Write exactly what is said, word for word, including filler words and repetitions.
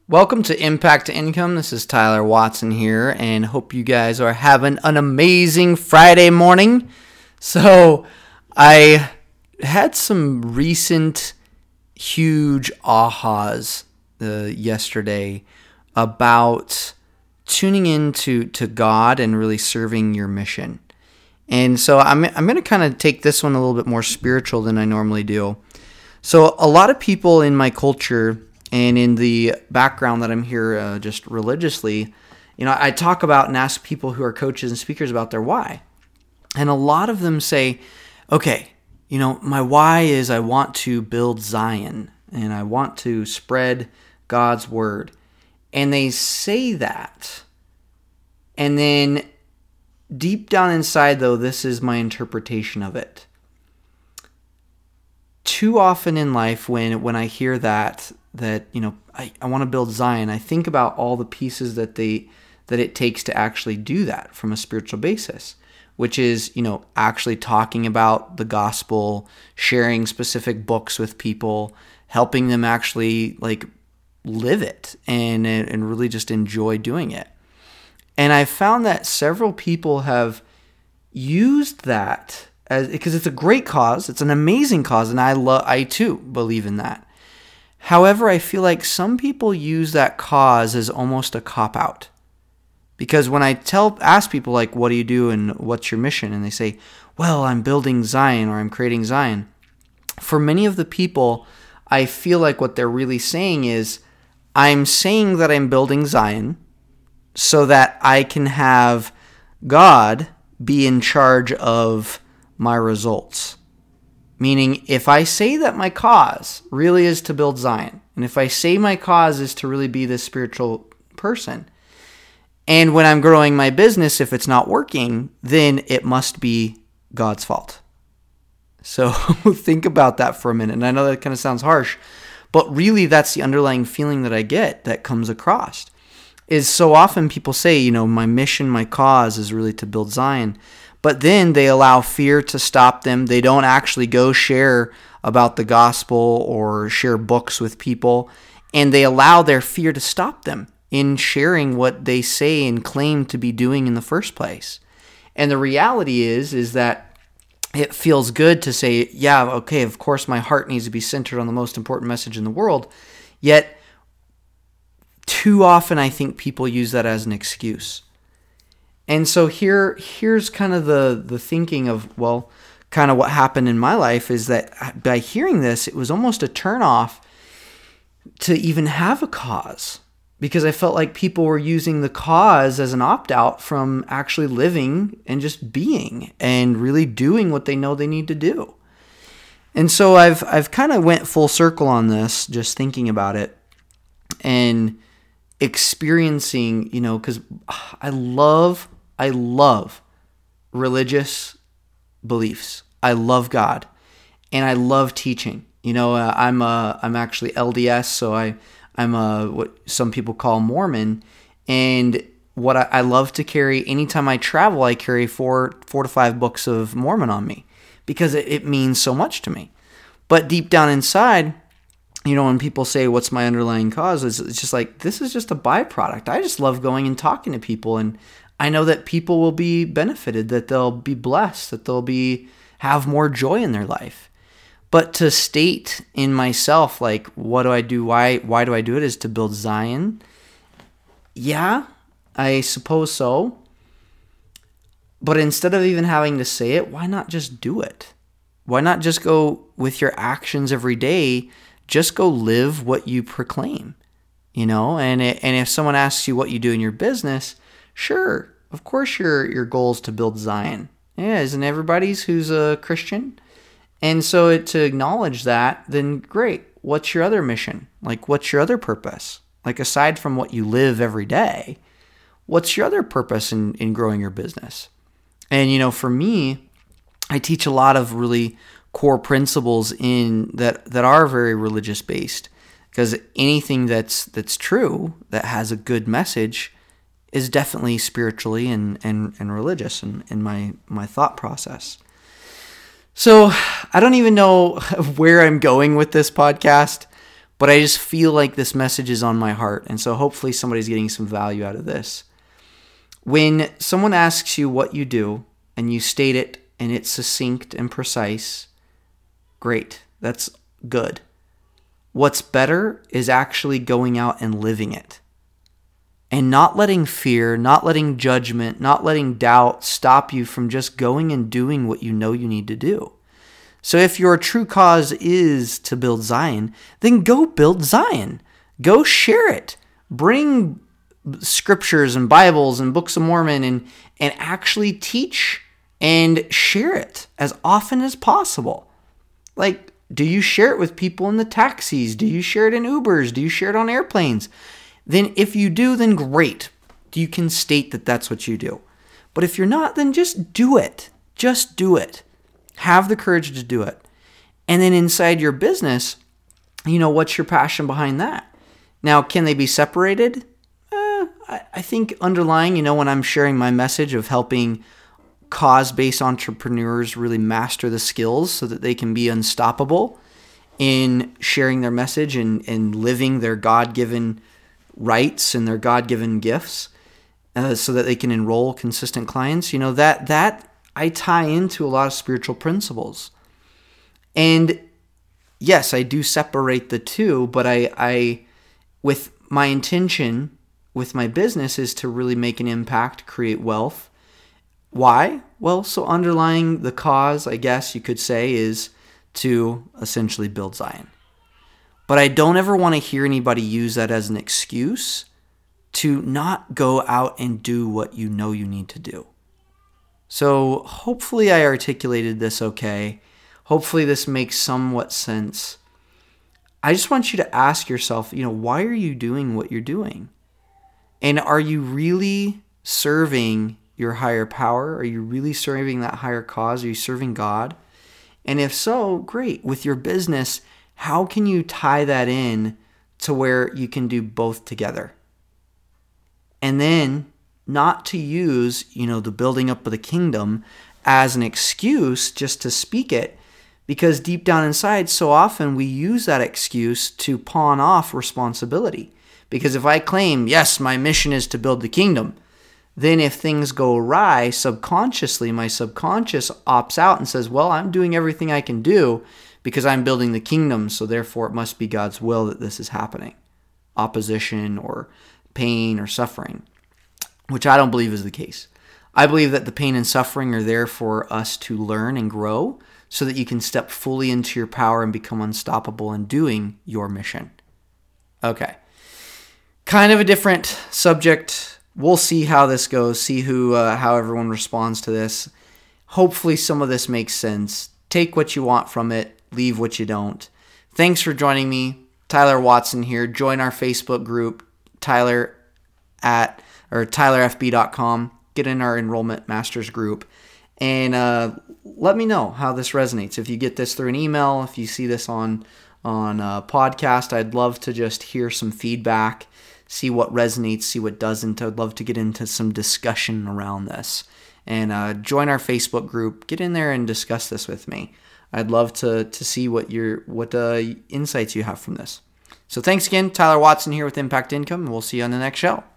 Welcome to Impact Income. This is Tyler Watson here, and hope you guys are having an amazing Friday morning. So, I had some recent huge ahas uh, yesterday about tuning into to God and really serving your mission. And so I'm I'm going to kind of take this one a little bit more spiritual than I normally do. So a lot of people in my culture and in the background that I'm here uh, just religiously, you know, I talk about and ask people who are coaches and speakers about their why. And a lot of them say, okay, you know, my why is I want to build Zion and I want to spread God's word. And they say that. And then deep down inside, though, this is my interpretation of it. Too often in life, when when I hear that, that, you know, I, I want to build Zion, I think about all the pieces that they that it takes to actually do that from a spiritual basis, which is, you know, actually talking about the gospel, sharing specific books with people, helping them actually like live it and and really just enjoy doing it. And I found that several people have used that as, because it's a great cause, it's an amazing cause, and I love I too believe in that. However, I feel like some people use that cause as almost a cop-out. Because when I tell ask people, like, what do you do and what's your mission? And they say, well, I'm building Zion or I'm creating Zion. For many of the people, I feel like what they're really saying is, I'm saying that I'm building Zion so that I can have God be in charge of my results. Meaning, if I say that my cause really is to build Zion, and if I say my cause is to really be this spiritual person, and when I'm growing my business, if it's not working, then it must be God's fault. So think about that for a minute. And I know that kind of sounds harsh, but really that's the underlying feeling that I get that comes across. Is so often people say, you know, my mission, my cause is really to build Zion. But then they allow fear to stop them. They don't actually go share about the gospel or share books with people. And they allow their fear to stop them in sharing what they say and claim to be doing in the first place. And the reality is, is that it feels good to say, yeah, okay, of course my heart needs to be centered on the most important message in the world. Yet, too often I think people use that as an excuse. And so here, here's kind of the, the thinking of, well, kind of what happened in my life is that by hearing this, it was almost a turnoff to even have a cause, because I felt like people were using the cause as an opt-out from actually living and just being and really doing what they know they need to do. And so I've I've kind of went full circle on this, just thinking about it and experiencing, you know, because I love I love religious beliefs. I love God, and I love teaching. You know, uh, I'm a, I'm actually L D S, so I I'm a what some people call Mormon, and what I, I love to carry anytime I travel, I carry four four to five books of Mormon on me because it, it means so much to me. But deep down inside, you know, when people say, what's my underlying cause? It's, it's just like, this is just a byproduct. I just love going and talking to people, and I know that people will be benefited, that they'll be blessed, that they'll be have more joy in their life. But to state in myself, like, what do I do? Why why do I do it? Is to build Zion? Yeah, I suppose so. But instead of even having to say it, why not just do it? Why not just go with your actions every day? Just go live what you proclaim, you know? And it, and if someone asks you what you do in your business, sure, of course your your goal is to build Zion. Yeah, isn't everybody's who's a Christian? And so it, to acknowledge that, then great. What's your other mission? Like, what's your other purpose? Like, aside from what you live every day, what's your other purpose in, in growing your business? And, you know, for me, I teach a lot of really core principles in that, that are very religious based, because anything that's that's true, that has a good message, is definitely spiritually and, and, and religious in, in my, my thought process. So I don't even know where I'm going with this podcast, but I just feel like this message is on my heart. And so hopefully somebody's getting some value out of this. When someone asks you what you do and you state it and it's succinct and precise, great. That's good. What's better is actually going out and living it. And not letting fear, not letting judgment, not letting doubt stop you from just going and doing what you know you need to do. So if your true cause is to build Zion, then go build Zion. Go share it. Bring scriptures and Bibles and Books of Mormon and, and actually teach and share it as often as possible. Like, do you share it with people in the taxis? Do you share it in Ubers? Do you share it on airplanes? Then if you do, then great. You can state that that's what you do. But if you're not, then just do it. Just do it. Have the courage to do it. And then inside your business, you know, what's your passion behind that? Now, can they be separated? Uh, I, I think underlying, you know, when I'm sharing my message of helping cause-based entrepreneurs really master the skills so that they can be unstoppable in sharing their message and, and living their God-given rights and their God-given gifts uh, so that they can enroll consistent clients, you know, that that I tie into a lot of spiritual principles. And yes, I do separate the two, but I, I with my intention with my business is to really make an impact, create wealth. Why? Well, so underlying the cause, I guess you could say, is to essentially build Zion. But I don't ever want to hear anybody use that as an excuse to not go out and do what you know you need to do. So hopefully I articulated this okay. Hopefully this makes somewhat sense. I just want you to ask yourself, you know, why are you doing what you're doing? And are you really serving your higher power? Are you really serving that higher cause? Are you serving God? And if so, great. With your business, how can you tie that in to where you can do both together? And then not to use, you know, the building up of the kingdom as an excuse just to speak it, because deep down inside, so often we use that excuse to pawn off responsibility. Because if I claim, yes, my mission is to build the kingdom, then if things go awry, subconsciously, my subconscious opts out and says, well, I'm doing everything I can do because I'm building the kingdom, so therefore it must be God's will that this is happening. Opposition or pain or suffering, which I don't believe is the case. I believe that the pain and suffering are there for us to learn and grow so that you can step fully into your power and become unstoppable in doing your mission. Okay. Kind of a different subject. We'll see how this goes, see who, uh, how everyone responds to this. Hopefully some of this makes sense. Take what you want from it, leave what you don't. Thanks for joining me. Tyler Watson here. Join our Facebook group, Tyler at or tyler f b dot com. Get in our Enrollment Masters group. And uh, let me know how this resonates. If you get this through an email, if you see this on, on a podcast, I'd love to just hear some feedback. See what resonates, see what doesn't. I'd love to get into some discussion around this. And uh, join our Facebook group. Get in there and discuss this with me. I'd love to to see what your what uh, insights you have from this. So thanks again. Tyler Watson here with Impact Income, and we'll see you on the next show.